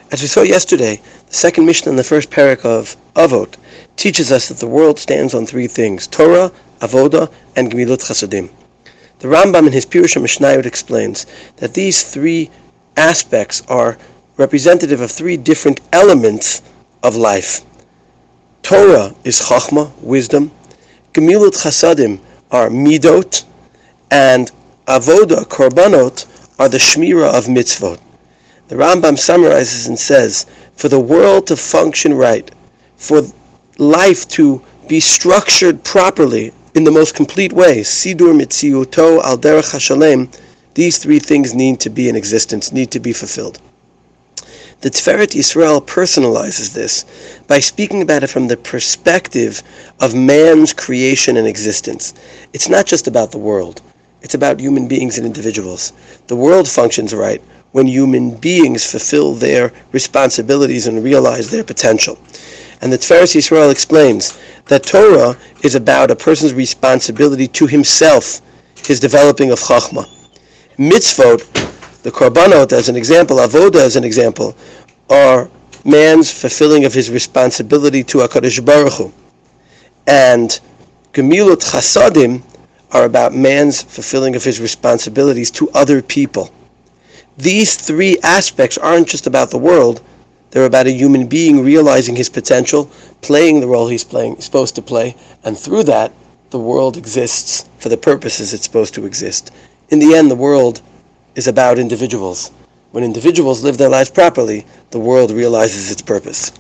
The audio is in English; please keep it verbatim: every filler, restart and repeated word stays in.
As we saw yesterday, the second Mishnah in the first parak of Avot teaches us that the world stands on three things: Torah, Avoda, and Gemilut Chasadim. The Rambam in his Pirush HaMishnayot explains that these three aspects are representative of three different elements of life. Torah is Chachma, wisdom. Gemilut Chasadim are Midot, and Avoda, Korbanot, are the Shmira of Mitzvot. The Rambam summarizes and says, for the world to function right, for life to be structured properly in the most complete way, Sidur Mitziuto Al Derech HaShalem, these three things need to be in existence, need to be fulfilled. The Tiferet Yisrael personalizes this by speaking about it from the perspective of man's creation and existence. It's not just about the world. It's about human beings and individuals. The world functions right when human beings fulfill their responsibilities and realize their potential. And the Tiferet Yisrael explains that Torah is about a person's responsibility to himself, his developing of Chachma. Mitzvot, the Korbanot as an example, Avoda as an example, are man's fulfilling of his responsibility to HaKadosh Baruch Hu. And Gemilut Chasadim are about man's fulfilling of his responsibilities to other people. These three aspects aren't just about the world, they're about a human being realizing his potential, playing the role he's playing, supposed to play, and through that, the world exists for the purposes it's supposed to exist. In the end, the world is about individuals. When individuals live their lives properly, the world realizes its purpose.